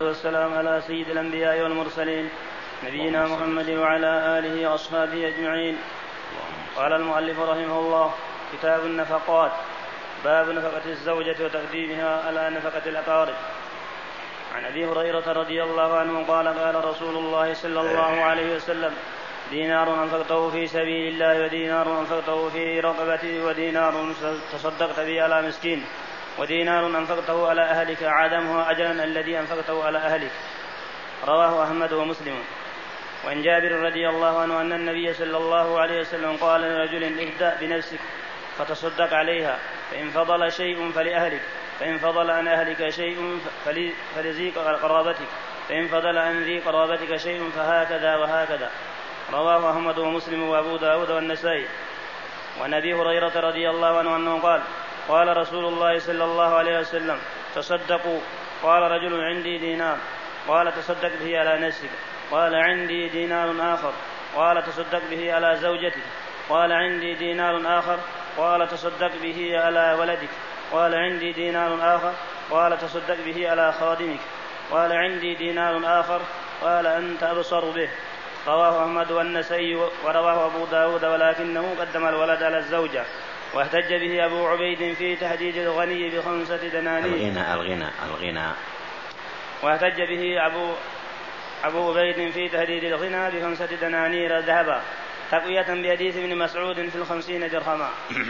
والسلام على سيد الأنبياء والمرسلين نبينا محمد وعلى آله وأصحابه أجمعين. قال المؤلف رحمه الله: كتاب النفقات. باب نفقة الزوجة وتقديمها على نفقة الأقارب. عن أبي هريرة رضي الله عنه قال: قال رسول الله صلى الله عليه وسلم: دينار أنفقته في سبيل الله، ودينار أنفقته في رقبته، ودينار تصدقت به على مسكين، ودينار أنفقته على أهلك عدمها أجرا الذي أنفقته على أهلك. رواه أحمد ومسلم. وعن جابر رضي الله عنه أن النبي صلى الله عليه وسلم قال لرجل: ابدأ بنفسك فتصدق عليها، فإن فضل شيء فلأهلك، فإن فضل عن أهلك شيء فلذي قرابتك، فإن فضل عن ذي قرابتك شيء فهكذا وهكذا. رواه أحمد ومسلم وأبو داود والنسائي. وعن أبي هريرة رضي الله عنه أنه قال: قال رسول الله صلى الله عليه وسلم: تصدقوا. قال رجل: عندي دينار. قال: تصدق به على نفسك. قال: عندي دينار آخر. قال: تصدق به على زوجتك. قال: عندي دينار آخر. قال: تصدق به على ولدك. قال: عندي دينار آخر. قال: تصدق به على خادمك. قال: عندي دينار آخر. قال: أنت أبصر به. رواه أحمد والنسائي ورواه أبو داود، ولكنه قدم الولد على الزوجة. واحتج به أبو عبيد في تحديد الغني ب5 دنانير. الغنى. واحتج به أبو عبيد في تحديد الغنى ب5 دنانير ذهبا، تقوية بحديث ابن مسعود في 50 درهما.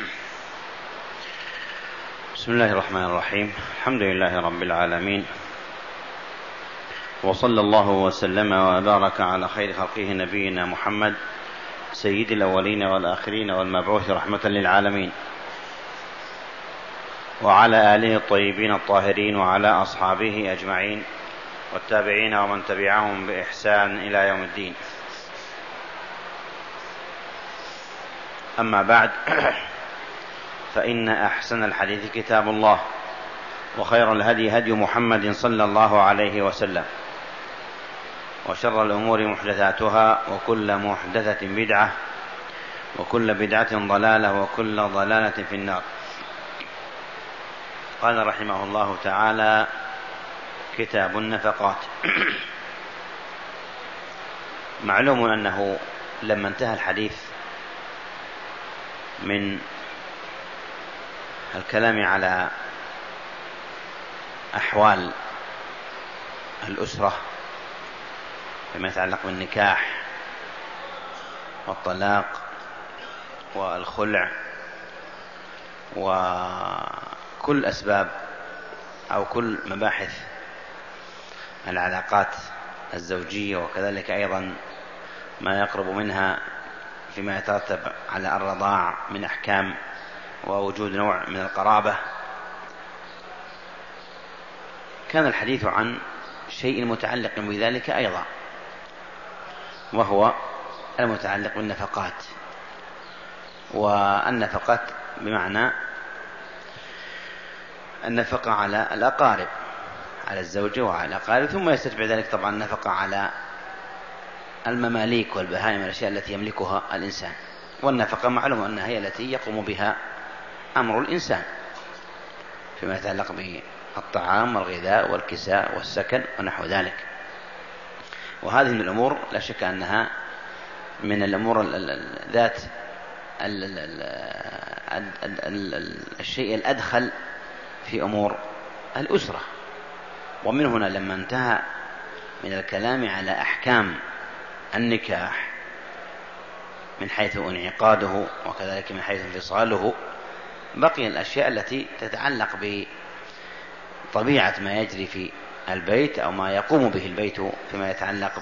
بسم الله الرحمن الرحيم. الحمد لله رب العالمين، وصلى الله وسلم وبارك على خير خلقه نبينا محمد سيد الأولين والآخرين والمبعوث رحمة للعالمين، وعلى آله الطيبين الطاهرين، وعلى أصحابه أجمعين، والتابعين ومن تبعهم بإحسان إلى يوم الدين. أما بعد، فإن أحسن الحديث كتاب الله، وخير الهدي هدي محمد صلى الله عليه وسلم، وشر الأمور محدثاتها، وكل محدثة بدعة، وكل بدعة ضلالة، وكل ضلالة في النار. قال رحمه الله تعالى: كتاب النفقات. معلوم أنه لما انتهى الحديث من الكلام على أحوال الأسرة فيما يتعلق بالنكاح والطلاق والخلع وكل أسباب أو كل مباحث العلاقات الزوجية، وكذلك أيضا ما يقرب منها فيما يترتب على الرضاع من أحكام ووجود نوع من القرابة، كان الحديث عن شيء متعلق بذلك أيضا، وهو المتعلق بالنفقات. والنفقات بمعنى النفقة على الأقارب، على الزوجة وعلى الأقارب، ثم يستتبع ذلك طبعا النفقة على المماليك والبهائم، الأشياء التي يملكها الإنسان. والنفقة معلوم أنها هي التي يقوم بها أمر الإنسان فيما يتعلق بالطعام والغذاء والكساء والسكن ونحو ذلك. وهذه من الأمور لا شك أنها من الأمور ذات الشيء الأدخل في أمور الأسرة. ومن هنا لما انتهى من الكلام على أحكام النكاح من حيث انعقاده وكذلك من حيث انفصاله، بقي الأشياء التي تتعلق بطبيعة ما يجري في البيت أو ما يقوم به البيت فيما يتعلق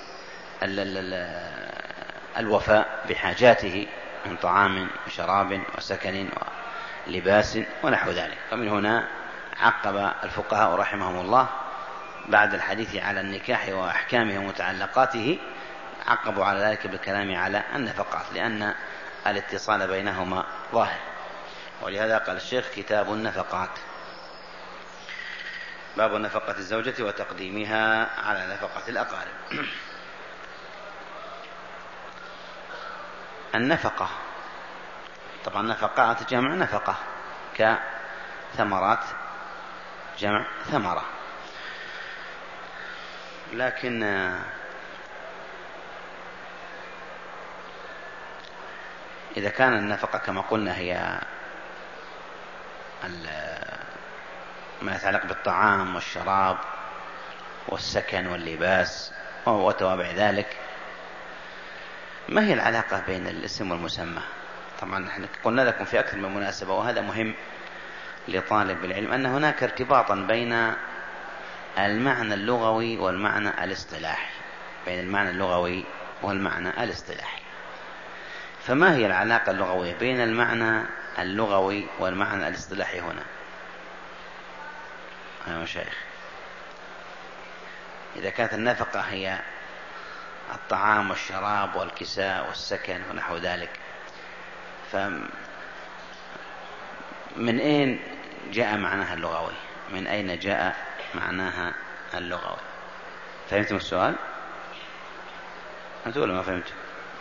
بالوفاء بحاجاته من طعام وشراب وسكن ولباس ونحو ذلك. فمن هنا عقب الفقهاء رحمهم الله بعد الحديث على النكاح وأحكامه ومتعلقاته عقبوا على ذلك بالكلام على النفقات، لأن الاتصال بينهما ظاهر. ولهذا قال الشيخ: كتاب النفقات. باب نفقة الزوجة وتقديمها على نفقة الأقارب. النفقة طبعا نفقات جمع نفقة، كثمرات جمع ثمرة. لكن إذا كان النفقة كما قلنا هي ما يتعلق بالطعام والشراب والسكن واللباس وتوابع ذلك، ما هي العلاقة بين الاسم والمسمى؟ طبعا نحن قلنا لكم في أكثر من مناسبة، وهذا مهم لطالب العلم، أن هناك ارتباطا بين المعنى اللغوي والمعنى الاصطلاحي، بين المعنى اللغوي والمعنى الاصطلاحي. فما هي العلاقة اللغوية بين المعنى اللغوي والمعنى الاصطلاحي هنا يا مشايخ؟ إذا كانت النفقة هي الطعام والشراب والكساء والسكن ونحو ذلك، فمن أين جاء معناها اللغوي؟ من أين جاء معناها اللغوي؟ فهمتم السؤال؟ أنتوا ولا ما فهمتوا؟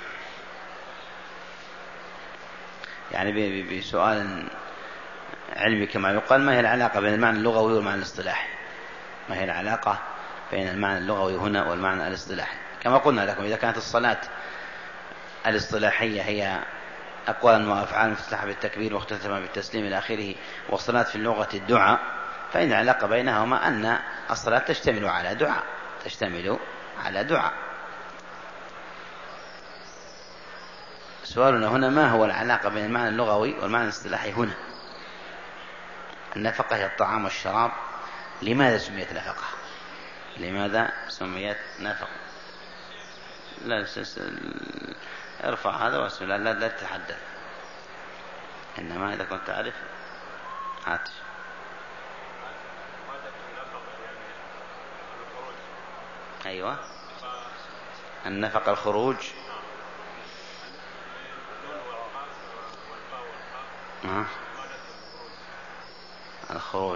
يعني بسؤال علمي كما يقال، ما هي العلاقة بين المعنى اللغوي والمعنى الاصطلاحي؟ ما هي العلاقة بين المعنى اللغوي هنا والمعنى الاصطلاحي؟ كما قلنا لكم، إذا كانت الصلاة الاصطلاحية هي أقوال وأفعال مفتتحة بالتكبير واختتمة بالتسليم إلى آخره، والصلاة في اللغة الدعاء، فإن العلاقة بينهما أن الصلاة تشتمل على دعاء. سؤالنا هنا: ما هو العلاقة بين المعنى اللغوي والمعنى الاصطلاحي هنا؟ النفقة هي الطعام والشراب، لماذا سميت نفقة؟ لماذا سميت نفقة؟ لا ارفع هذا واسم، لا تتحدث، إنما إذا كنت تعرف هات. أيوة، النفقة الخروج. الخروج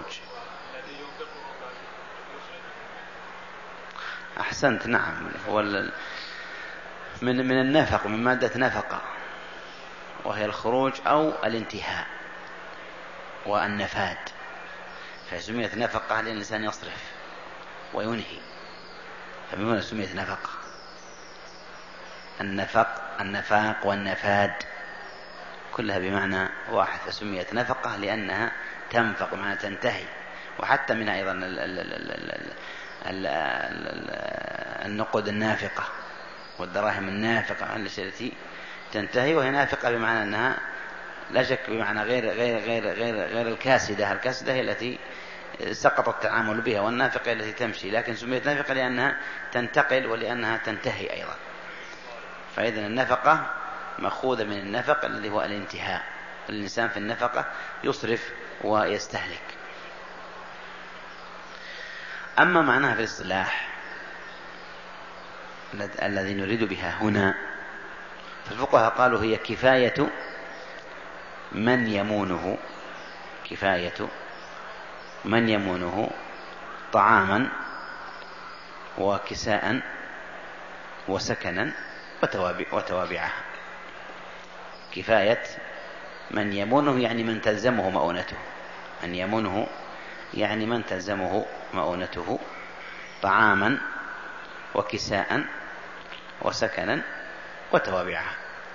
أحسنت، نعم، هو من النفق، من مادة نفقة، وهي الخروج أو الانتهاء والنفاد، فسميت نفقة لأن الإنسان يصرف وينهي، فبما سميت نفقة. النفاق والنفاد كلها بمعنى واحد، فسميت نفقة لأنها تنفق، معنى تنتهي. وحتى منها أيضا النقود النافقة والدراهم النافقة التي تنتهي، وهي نافقة بمعنى أنها لا شك بمعنى غير الكاسدة. الكاسدة هي التي سقط التعامل بها، والنافقة التي تمشي، لكن سميت نافقة لأنها تنتقل ولأنها تنتهي أيضا. فإذن النفقة مأخوذة من النفق الذي هو الانتهاء، الإنسان في النفقة يصرف ويستهلك. أما معناها في الاصطلاح الذي نريد بها هنا، فالفقهاء قالوا هي كفاية من يمونه طعاما وكساء وسكنا وتوابعها. كفاية من يمونه يعني من تلزمه مؤونته، من يمونه يعني من تلزمه مؤونته طعاما وكساء وسكنا وتوابعها.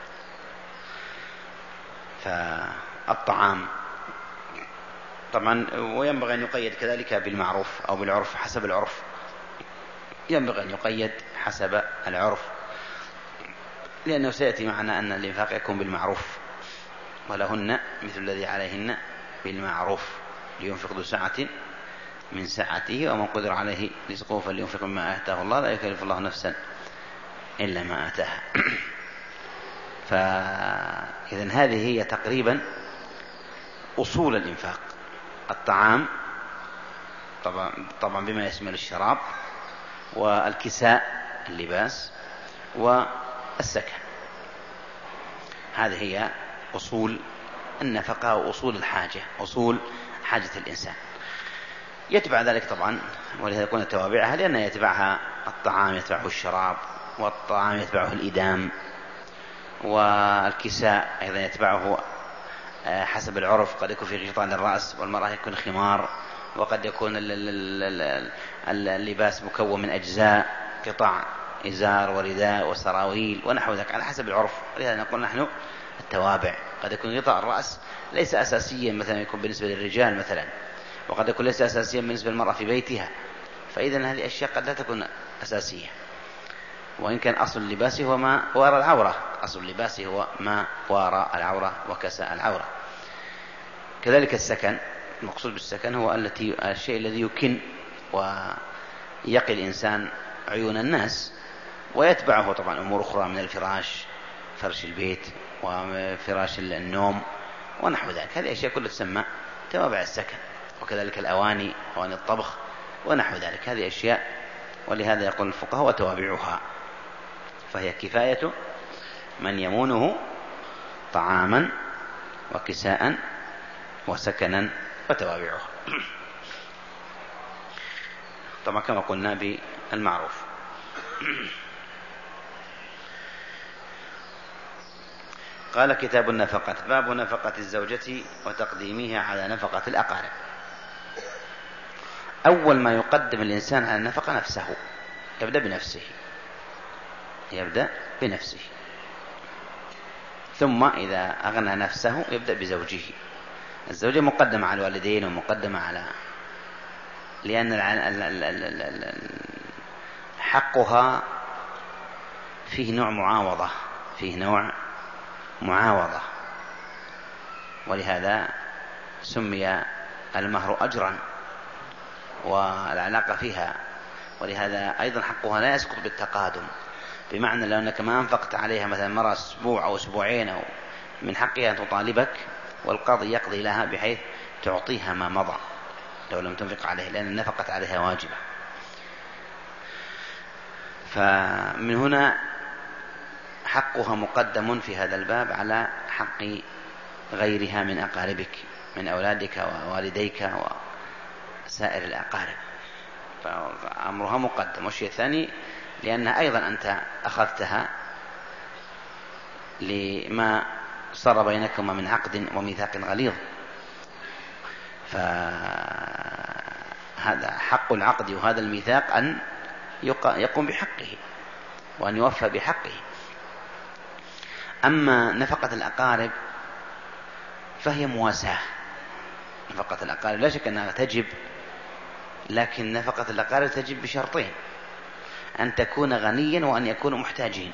فالطعام طبعا، وينبغي أن يقيد كذلك بالمعروف أو بالعرف حسب العرف، ينبغي أن يقيد حسب العرف، لأنه سيأتي معنا أن الإنفاق يكون بالمعروف، ولهن مثل الذي عليهن بالمعروف، لينفق ذو سعة من سعته ومن قدر عليه رزقه فلينفق مما آتاه الله، لا يكلف الله نفسا إلا ما آتاها. فإذن هذه هي تقريبا أصول الإنفاق: الطعام طبعا بما يشمل الشراب، والكساء اللباس، والسكن. هذه هي أصول النفقة وأصول الحاجة، أصول حاجة الإنسان. يتبع ذلك طبعا، ولهذا يكون توابعها، لأن يتبعها الطعام يتبعه الشراب، والطعام يتبعه الإدام، والكساء أيضا يتبعه حسب العرف، قد يكون في غطاء للرأس، والمرأة يكون خمار، وقد يكون اللباس مكون من أجزاء، قطع إزار ورداء وسراويل ونحو ذلك على حسب العرف. ولهذا نقول نحن التوابع. قد يكون غطاء الرأس ليس أساسيا مثلا يكون بالنسبة للرجال مثلا، وقد يكون ليس أساسيا بالنسبة للمرأة في بيتها، فإذا هذه أشياء قد لا تكون أساسية. وإن كان أصل اللباس هو ما وراء العورة، أصل اللباس هو ما وراء العورة وكساء العورة. كذلك السكن، المقصود بالسكن هو الشيء الذي يكن ويقي الإنسان عيون الناس، ويتبعه طبعا أمور أخرى من الفراش، فرش البيت وفراش النوم ونحو ذلك. هذه أشياء كلها تسمى توابع السكن. وكذلك الأواني، أواني الطبخ ونحو ذلك، هذه أشياء. ولهذا يقول الفقهاء وتوابعها، فهي كفاية من يمونه طعاما وكساء وسكنا وتوابعها. طبعا كما قلنا بالمعروف. قال كتاب النفقة. باب نفقة الزوجة وتقديمها على نفقة الأقارب. أول ما يقدم الإنسان على النفقة نفسه، يبدأ بنفسه، ثم إذا أغنى نفسه يبدأ بزوجه. الزوجة مقدمة على الوالدين ومقدمة على، لأن حقها فيه نوع معاوضة، ولهذا سمي المهر أجرا والعلاقة فيها. ولهذا أيضا حقها لا يسقط بالتقادم، بمعنى لو أنك ما أنفقت عليها مثلا مرة أسبوع أو أسبوعين أو من حقها أن تطالبك، والقاضي يقضي لها بحيث تعطيها ما مضى لو لم تنفق عليه، لأن النفقة عليها واجبة. فمن هنا حقها مقدم في هذا الباب على حق غيرها من أقاربك، من أولادك ووالديك وسائر الأقارب، فأمرها مقدم. والشيء الثاني لأنها أيضا أنت أخذتها لما صار بينكما من عقد وميثاق غليظ، فهذا حق العقد وهذا الميثاق أن يقوم بحقه وأن يوفى بحقه. أما نفقة الأقارب فهي مواساة. نفقة الأقارب لا شك أنها تجب، لكن نفقة الأقارب تجب بشرطين: أن تكون غنيا وأن يكونوا محتاجين.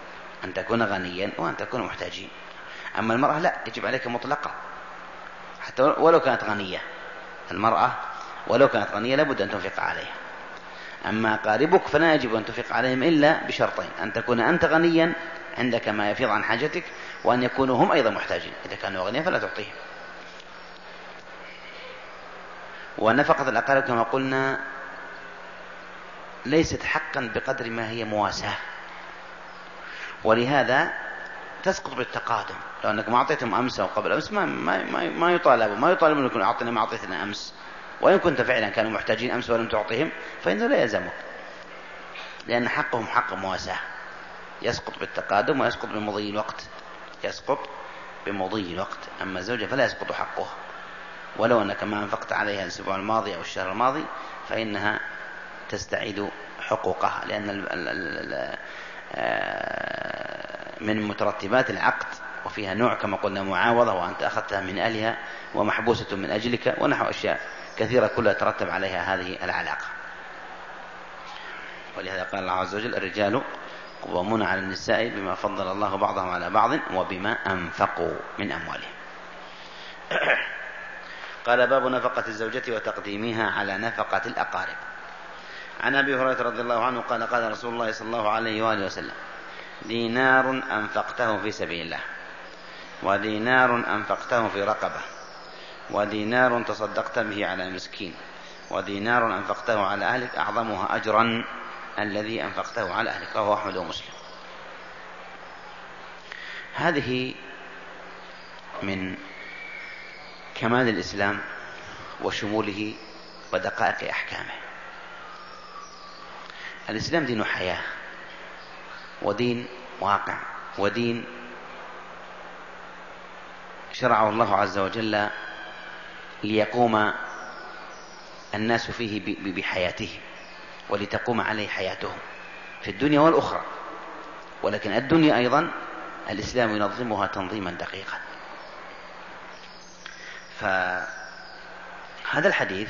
أما المرأة لا، يجب عليك مطلقا، حتى ولو كانت غنية. المرأة ولو كانت غنية لابد أن تنفق عليها. أما أقاربك فلا يجب أن تنفق عليهم إلا بشرطين: أن تكون أنت غنيا عندك ما يفيض عن حاجتك، وأن يكونوا هم أيضا محتاجين. إذا كانوا غنيا فلا تعطيهم. ونفقة الأقارب كما قلنا ليست حقا بقدر ما هي مواساة، ولهذا تسقط بالتقادم. لو أنك ما أعطيتهم أمس أو قبل أمس ما يطالبون أنكم أعطينا ما أعطيتنا أمس. وإن كنت فعلا كانوا محتاجين أمس ولم تعطيهم فإنه لا يلزمك، لأن حقهم حق مواساة، يسقط بالتقادم ويسقط بمضي الوقت. أما الزوجة فلا يسقط حقها، ولو أنك ما أنفقت عليها الأسبوع الماضي أو الشهر الماضي فإنها تستعيد حقوقها، لأن من مترتبات العقد، وفيها نوع كما قلنا معاوضة، وأنت أخذتها من أهلها ومحبوسة من أجلك، ونحو أشياء كثيرة كلها ترتب عليها هذه العلاقة. ولهذا قال الله عز وجل: الرجال قوامون على النساء بما فضل الله بعضهم على بعض وبما أنفقوا من أموالهم. قال: باب نفقة الزوجة وتقديمها على نفقة الأقارب. عن أبي هريرة رضي الله عنه قال: قال رسول الله صلى الله عليه وآله وسلم: دينار أنفقته في سبيل الله، ودينار أنفقته في رقبة، ودينار تصدقت به على مسكين، ودينار أنفقته على أهلك أعظمها أجرا الذي أنفقته على أهلك. رواه أحمد ومسلم. هذه من كمال الإسلام وشموله ودقائق أحكامه. الإسلام دين حياة، ودين واقع، ودين شرعه الله عز وجل ليقوم الناس فيه بحياتهم ولتقوم عليه حياتهم في الدنيا والأخرى. ولكن الدنيا أيضا الإسلام ينظمها تنظيما دقيقا. فهذا الحديث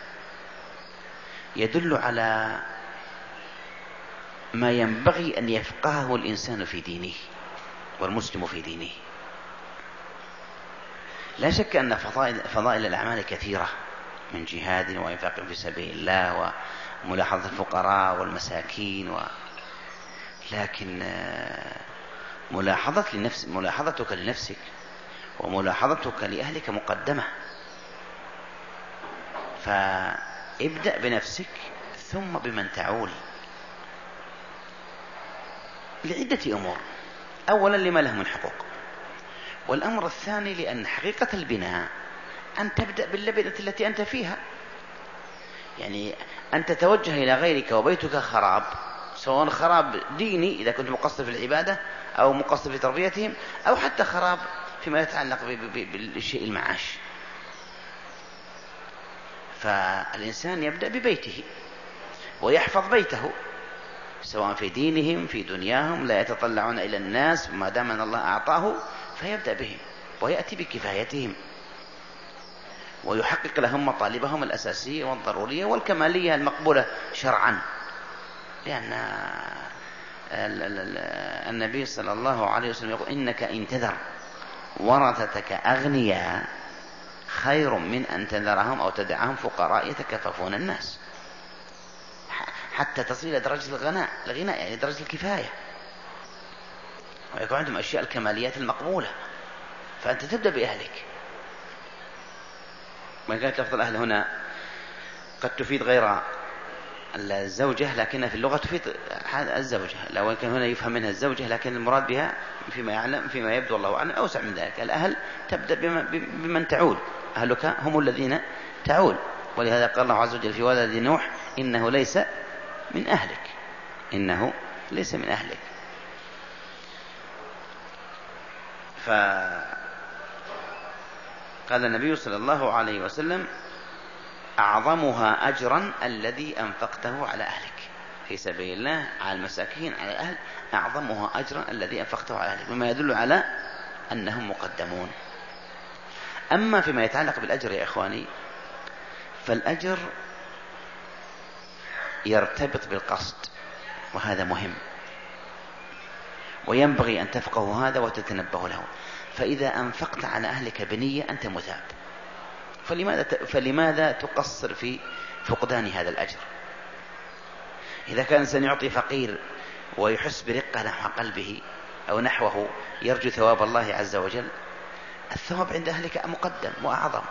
يدل على ما ينبغي أن يفقهه الإنسان في دينه والمسلم في دينه. لا شك أن فضائل الأعمال كثيرة من جهاد وإنفاق في سبيل الله وملاحظة الفقراء والمساكين لكن ملاحظتك لنفسك وملاحظتك لأهلك مقدمة. فابدأ بنفسك ثم بمن تعول لعدة أمور. أولا لما له من حقوق، والأمر الثاني لأن حقيقة البناء أن تبدأ باللبنة التي أنت فيها. يعني أن تتوجه إلى غيرك وبيتك خراب، سواء خراب ديني إذا كنت مقصر في العبادة أو مقصر في تربيتهم، أو حتى خراب فيما يتعلق بالشيء المعاش. فالإنسان يبدأ ببيته ويحفظ بيته، سواء في دينهم في دنياهم، لا يتطلعون إلى الناس ما دام أن الله أعطاه، فيبدأ بهم ويأتي بكفايتهم ويحقق لهم مطالبهم الأساسية والضرورية والكمالية المقبولة شرعا. لأن النبي صلى الله عليه وسلم يقول: إنك إن تذر ورثتك أغنياء خير من أن تذرهم أو تدعهم فقراء يتكففون الناس، حتى تصل إلى درجة الغناء يعني درجة الكفاية، ويكون عندهم أشياء الكماليات المقبولة. فأنت تبدأ بأهلك. ما كانت لفظ الأهل هنا قد تفيد غير الزوجة، لكنها في اللغة تفيد الزوجة. لو كان هنا يفهم منها الزوجة، لكن المراد بها فيما يبدو الله أعلم أوسع من ذلك. الأهل تبدأ بمن تعول، أهلك هم الذين تعول. ولهذا قال الله عز وجل في ولد نوح: إنه ليس من أهلك، إنه ليس من أهلك. فقال النبي صلى الله عليه وسلم: أعظمها أجرا الذي أنفقته على أهلك في سبيل الله، على المساكين، على الأهل. أعظمها أجرا الذي أنفقته على أهلك، مما يدل على أنهم مقدمون. أما فيما يتعلق بالأجر يا إخواني، فالأجر يرتبط بالقصد، وهذا مهم، وينبغي أن تفقهوا هذا وتتنبهوا له. فإذا أنفقت على أهلك بنية أنت مثاب، فلماذا تقصر في فقدان هذا الأجر؟ إذا كان إنسان يعطي فقير ويحس برقة نحو قلبه أو نحوه يرجو ثواب الله عز وجل، الثواب عند أهلك مقدم وأعظم.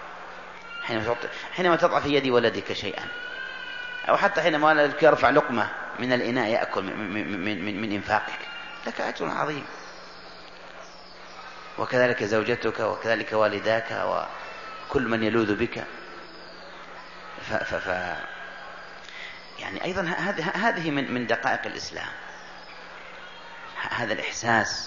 حينما تضع في يد ولدك شيئا، أو حتى حينما ولدك يرفع لقمة من الإناء يأكل من إنفاقك، لك أجر عظيم. وكذلك زوجتك، وكذلك والداك، وكل من يلوذ بك. يعني أيضا هذه من دقائق الإسلام، هذا الإحساس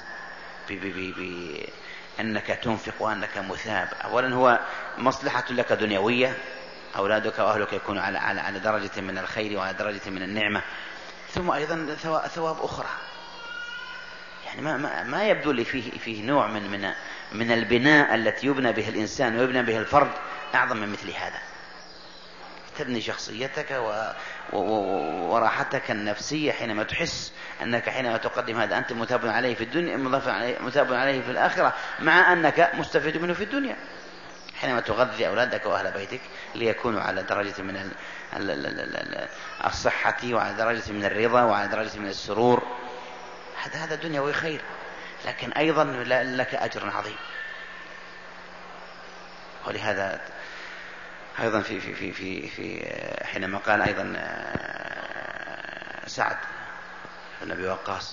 بأنك تنفق وأنك مثاب. أولا هو مصلحة لك دنيوية، أولادك وأهلك يكونوا على درجة من الخير وعلى درجة من النعمة، ثم أيضا ثواب أخرى. يعني ما يبدو لي فيه نوع من البناء التي يبنى به الإنسان ويبنى به الفرد أعظم من مثل هذا. تبني شخصيتك وراحتك النفسية حينما تحس أنك حينما تقدم هذا أنت مثاب عليه في الدنيا، مثاب عليه في الآخرة، مع أنك مستفيد منه في الدنيا. حينما تغذي أولادك وأهل بيتك ليكونوا على درجة من الصحة وعلى درجة من الرضا وعلى درجة من السرور، هذا دنيوي خير، لكن أيضا لك أجر عظيم. ولهذا أيضا في حينما قال أيضا سعد بن أبي وقاص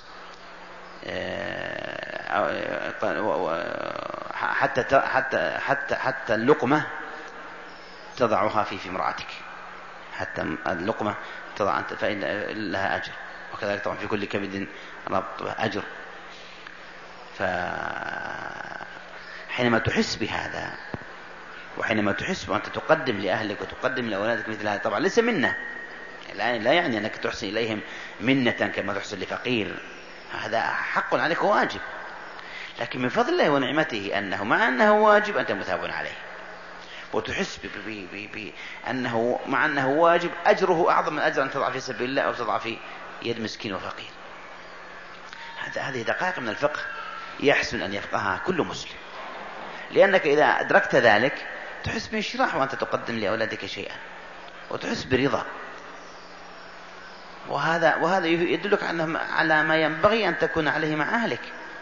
حتى اللقمة تضعها في امرأتك، حتى اللقمة تضع أنت فإن لها أجر، وكذلك طبعا في كل كبد ربط أجر. فحينما تحس بهذا وحينما تحس وأنت تقدم لأهلك وتقدم لأولادك مثل هذا، طبعا ليس منة، لا يعني أنك تحسن إليهم منة كما تحسن لفقير، هذا حق عليك وواجب، لكن من فضل الله ونعمته أنه مع أنه واجب أنت مثاب عليه، وتحس أنه مع أنه واجب أجره أعظم من أجر أن تضع في سبيل الله أو تضع في يد مسكين وفقير. هذه دقائق من الفقه يحسن أن يفقهها كل مسلم، لأنك إذا أدركت ذلك تحس بانشراح وأنت تقدم لأولادك شيئا، وتحس برضا، وهذا يدلك على ما ينبغي أن تكون عليه مع أهلك،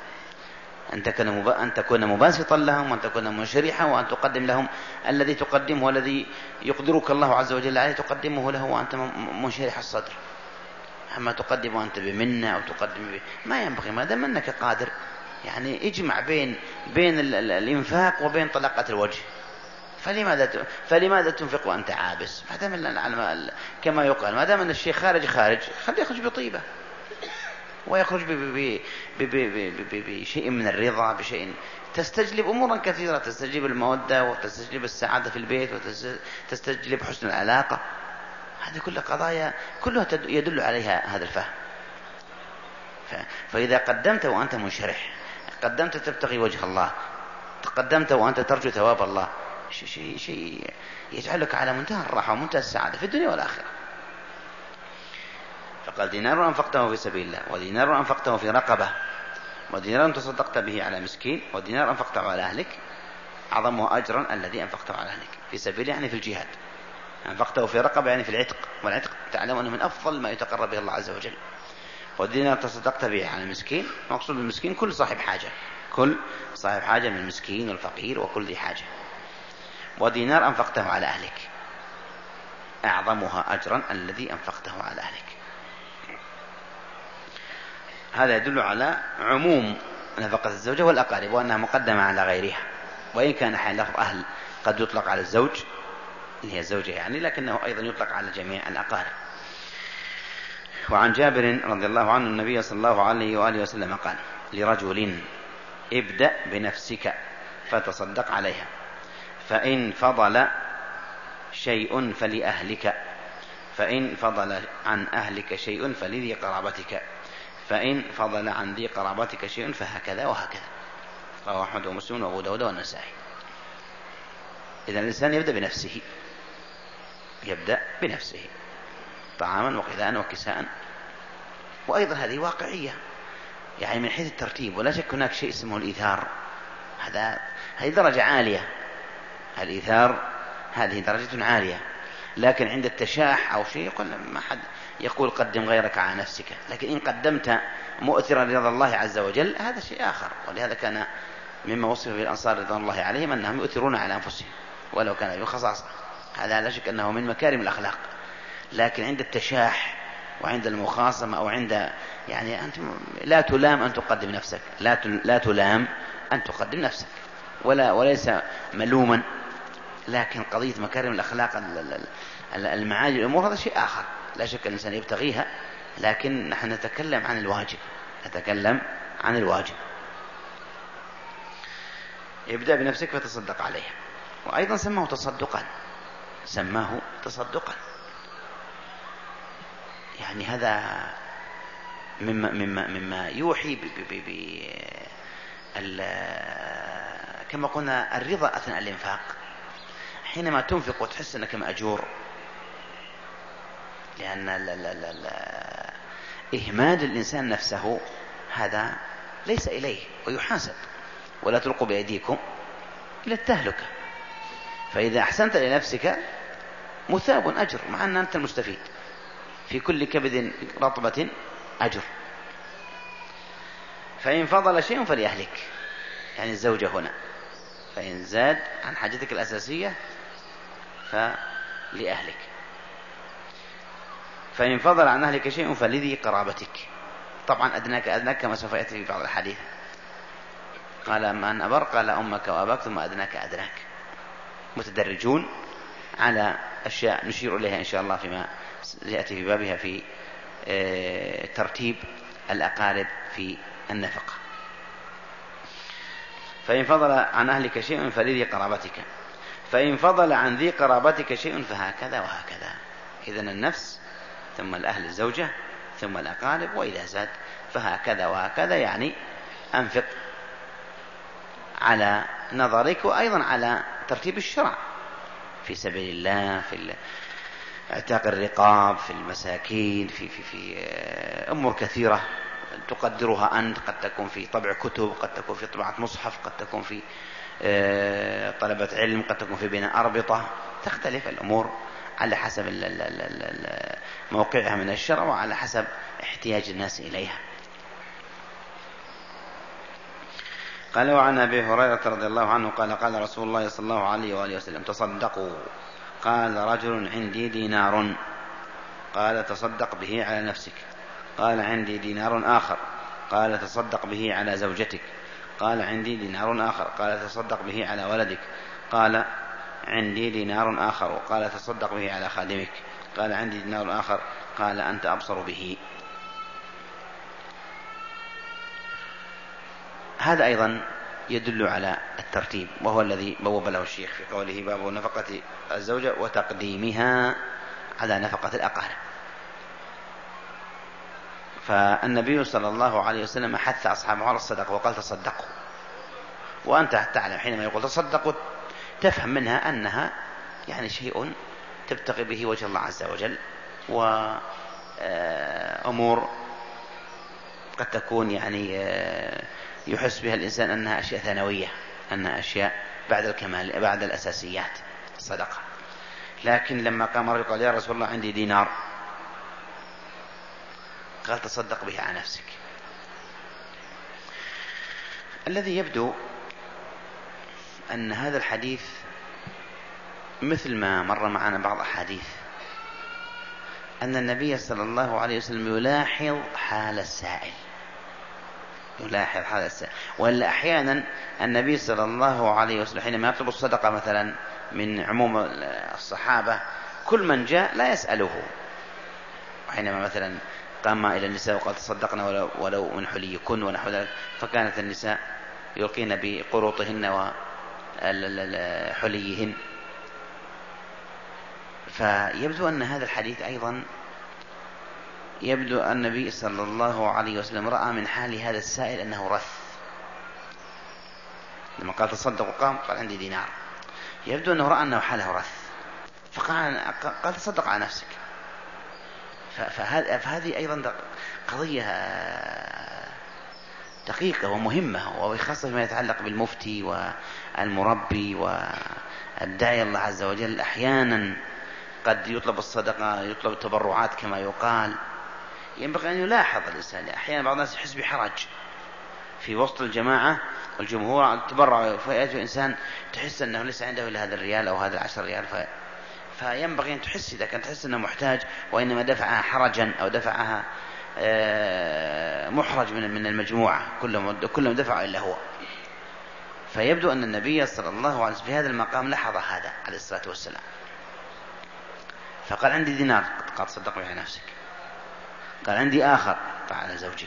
أن تكون مباسطا لهم، وأن تكون منشرحا، وأن تقدم لهم الذي تقدمه والذي يقدرك الله عز وجل عليه تقدمه له وأنت منشرح الصدر. أما تقدم وأنت بمنة أو تقدم ما ينبغي، ما دام أنك قادر، يعني اجمع بين الإنفاق وبين طلاقة الوجه. فلماذا تنفق وأنت عابس؟ كما يقال ما دام أن الشيء خارج خليه يخرج بطيبة، ويخرج بشيء من الرضا، بشيء تستجلب أمورا كثيرة، تستجلب المودة وتستجلب السعادة في البيت وتستجلب حسن العلاقة. هذه كل قضايا كلها يدل عليها هذا الفهم. فإذا قدمت وأنت منشرح، قدمت تبتغي وجه الله، تقدمت وأنت ترجو ثواب الله، شيء يجعلك على منتهى الراحة ومنتهى السعادة في الدنيا والآخرة. فقال دينار أنفقته في سبيل الله، ودينار أنفقته في رقبة، ودينار تصدقت به على مسكين، ودينار أنفقته على أهلك أعظمه أجرا الذي أنفقته على أهلك في سبيل، يعني في الجهاد. أنفقته في رقبة يعني في العتق، والعتق تعلم أنه من أفضل ما يتقرب به الله عز وجل. والدينار تصدقت به على المسكين، مقصود بالمسكين كل صاحب حاجة، كل صاحب حاجة من المسكين والفقير وكل ذي حاجة. ودينار أنفقته على أهلك أعظمها أجرا الذي أنفقته على أهلك. هذا يدل على عموم نفقة الزوجة والأقارب، وأنها مقدمة على غيرها، وإن كان أحيانا لفظ أهل قد يطلق على الزوج اللي هي الزوجة يعني، لكنه أيضا يطلق على جميع الأقارب. وعن جابر رضي الله عنه النبي صلى الله عليه وآله وسلم قال لرجل ابدأ بنفسك فتصدق عليها، فإن فضل شيء فلأهلك، فإن فضل عن أهلك شيء فلذي قرابتك، فإن فضل عن ذي قرابتك شيء فهكذا وهكذا. رواه أحمد ومسلم وأبو داود والنسائي. إذا الإنسان يبدأ بنفسه، يبدأ بنفسه طعاما وغذاء وكساء. وأيضا هذه واقعية يعني من حيث الترتيب، ولا شك هناك شيء اسمه الإيثار، هذه درجة عالية، الإيثار هذه درجة عالية، لكن عند التشاح أو شيء يقول ما حد يقول قدم غيرك على نفسك، لكن إن قدمت مؤثرا لرضا الله عز وجل هذا شيء آخر. ولهذا كان مما وصف به الأنصار رضوان الله عليهم أنهم يؤثرون على أنفسهم ولو كان بخصاصة، هذا لا شك أنه من مكارم الأخلاق. لكن عند التشاح وعند المخاصمة أو عند يعني أنت لا تلام أن تقدم نفسك، لا تلام أن تقدم نفسك وليس ملوما، لكن قضية مكارم الأخلاق المعالي الأمور هذا شيء آخر، لا شك الإنسان يبتغيها، لكن نحن نتكلم عن الواجب. ابدأ بنفسك فتصدق عليها. وأيضا سماه تصدقا، يعني هذا مما يوحي كما قلنا الرضا أثناء الإنفاق، حينما تنفق وتحس أنك مأجور، لأن إهمال الإنسان نفسه هذا ليس إليه ويحاسب، ولا تلقوا بأيديكم إلى التهلكة. فإذا أحسنت لنفسك مثاب أجر، مع أن أنت المستفيد، في كل كبد رطبة أجر. فإن فضل شيء فلأهلك، يعني الزوجة هنا، فإن زاد عن حاجتك الأساسية فلأهلك، فإن فضل عن أهلك شيء فلذي قرابتك. طبعا أدناك كما سوف يأتي في بعض الحديث، قال من أبر؟ قال أمك وأباك ثم أدناك. متدرجون على أشياء نشير إليها إن شاء الله فيما يأتي في بابها في ترتيب الأقارب في النفقة. فإن فضل عن أهلك شيء فلذي قرابتك، فإن فضل عن ذي قرابتك شيء فهكذا وهكذا. إذن النفس ثم الأهل الزوجة ثم الأقارب، وإذا زاد فهكذا وهكذا، يعني أنفق على نظرك وأيضا على ترتيب الشرع في سبيل الله، في اعتاق الرقاب، في المساكين، في أمور كثيرة تقدرها أنت، قد تكون في طبع كتب، قد تكون في طبعة مصحف، قد تكون في طلبة علم، قد تكون في بناء أربطة، تختلف الأمور على حسب موقعها من الشرع وعلى حسب احتياج الناس إليها. قال: وعن أبي هريرة رضي الله عنه قال: قال رسول الله صلى الله عليه وآله وسلم: تصدقوا. قال رجل: عندي دينار. قال: تصدق به على نفسك. قال: عندي دينار آخر. قال: تصدق به على زوجتك. قال: عندي دينار آخر. قال: تصدق به على ولدك. قال: عندي دينار آخر. قال: تصدق به على خادمك. قال: عندي دينار آخر. قال: أنت أبصر به. هذا أيضا يدل على الترتيب، وهو الذي بوب له الشيخ في قوله: باب نفقة الزوجة وتقديمها على نفقة الأقارب. فالنبي صلى الله عليه وسلم حث أصحابه على الصدقة وقال: تصدقوا. وأنت تعلم حينما يقول تصدقوا تفهم منها أنها يعني شيء تبتغي به وجه الله عز وجل، وأمور قد تكون يعني يحس بها الإنسان أنها أشياء ثانوية، أنها أشياء بعد الكمال، بعد الأساسيات الصدقة. لكن لما قام رجل قال: يا رسول الله عندي دينار، قال: تصدق به على نفسك. الذي يبدو أن هذا الحديث مثل ما مر معنا بعض أحاديث، أن النبي صلى الله عليه وسلم يلاحظ حال السائل، يلاحظ حال السائل. وإلا أحيانا النبي صلى الله عليه وسلم حينما يطلب الصدقة مثلا من عموم الصحابة كل من جاء لا يسأله، حينما مثلا قام إلى النساء وقال: تصدقنا ولو من حليكن ونحو ذلك، فكانت النساء يلقين بقروطهن وحليهن. فيبدو أن هذا الحديث أيضا يبدو أن النبي صلى الله عليه وسلم رأى من حال هذا السائل أنه رث. لما قال: تصدق، قال: عندي دينار. يبدو أنه رأى أنه حاله رث، فقال: تصدق على نفسك. فهذه أيضا قضية دقيقة ومهمة، وخاصة فيما يتعلق بالمفتي والمربي والداعي الله عز وجل. أحيانا قد يطلب الصدقة، يطلب التبرعات كما يقال. ينبغي أن يلاحظ الإنسان. أحيانا بعض الناس يحس بحرج في وسط الجماعة والجمهور التبرع، فيأتي إنسان تحس أنه ليس عنده إلا هذا الريال أو هذا 10 ريال، فينبغي أن تحس، إذا كان تحس أنه محتاج وإنما دفعها حرجا أو دفعها محرج من المجموعة، كلهم دفعوا إلا هو. فيبدو أن النبي صلى الله عليه وسلم في هذا المقام لاحظ هذا عليه الصلاة والسلام، فقال: عندي دينار. قال: تصدق به على نفسك. قال: عندي آخر. قال: على زوجك.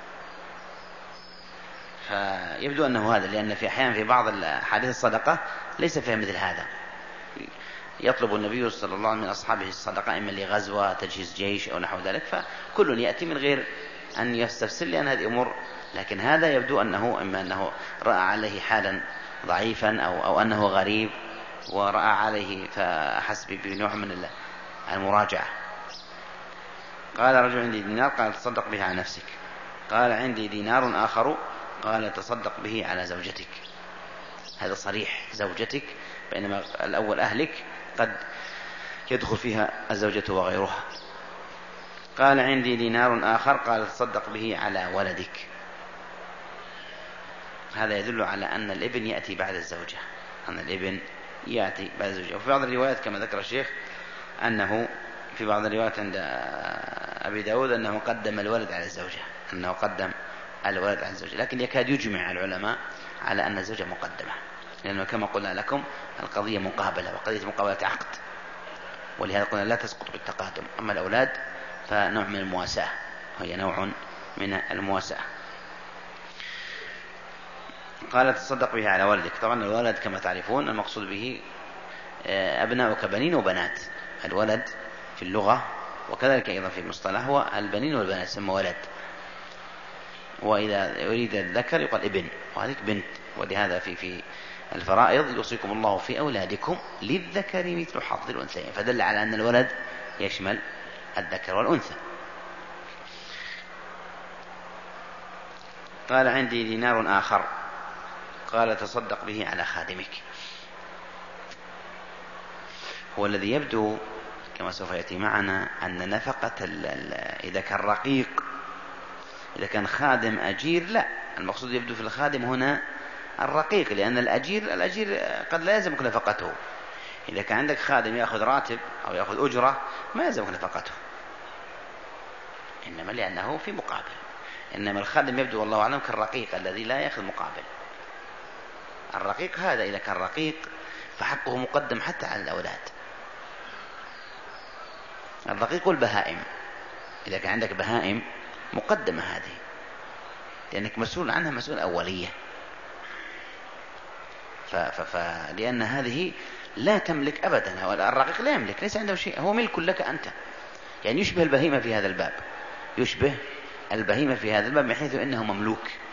فيبدو أنه هذا، لأن في أحيان في بعض الحديث الصدقة ليس فيها مثل هذا. يطلب النبي صلى الله عليه وسلم من أصحابه الصدقة إما لغزوة، تجهيز جيش أو نحو ذلك، فكل يأتي من غير أن يستفسر، لأن هذه أمور. لكن هذا يبدو أنه إما أنه رأى عليه حالا ضعيفا أو أنه غريب ورأى عليه فحس بنوع من المراجعة. قال: رجل عندي دينار. قال: تصدق به على نفسك. قال: عندي دينار آخر. قال: تصدق به على زوجتك. هذا صريح، زوجتك، بينما الأول أهلك قد يدخل فيها الزوجة وغيرها. قال: عندي دينار آخر. قال: تصدق به على ولدك. هذا يدل على أن الابن يأتي بعد الزوجة، أن الابن يأتي بعد الزوجة. وفي بعض الروايات كما ذكر الشيخ أنه في بعض الروايات عند أبي داود أنه قدم الولد على الزوجة، أنه قدم الولد على الزوجة. لكن يكاد يجمع العلماء على أن الزوجة مقدمة، لأنه كما قلنا لكم القضية مقابلة، وقضية مقابلة عقد، ولهذا قلنا لا تسقط بالتقادم. أما الأولاد فنوع من المواساة، وهي نوع من المواساة. قال: تصدق به على ولدك. طبعا الولد كما تعرفون المقصود به أبناؤك بنين وبنات. الولد في اللغة وكذلك أيضا في المصطلح هو البنين والبنات يسمى ولد، وإذا يريد الذكر يقال ابن، وهذه بنت. ولهذا في الفرائض يوصيكم الله في أولادكم للذكر مثل حظ الأنثيين، فدل على أن الولد يشمل الذكر والأنثى. قال عندي دينار آخر، قال تصدق به على خادمك. هو الذي يبدو كما سوف يأتي معنا أن نفقة إذا كان رقيق، إذا كان خادم أجير، لا، المقصود يبدو في الخادم هنا الرقيق، لأن الأجير قد لا يلزمك نفقته. إذا كان عندك خادم يأخذ راتب أو يأخذ أجرة ما يلزمك نفقته، إنما لأنه في مقابل. إنما الخادم يبدو والله أعلم كالرقيق الذي لا يأخذ مقابل. الرقيق هذا إذا كان رقيق فحقه مقدم حتى على الأولاد. الرقيق والبهائم، إذا كان عندك بهائم مقدمة هذه، لأنك مسؤول عنها، مسؤول أولية. لأن هذه لا تملك أبدا. الرقيق لا يملك، ليس عنده شيء، هو ملك لك أنت. يعني يشبه البهيمة في هذا الباب، يشبه البهيمة في هذا الباب من حيث إنه مملوك.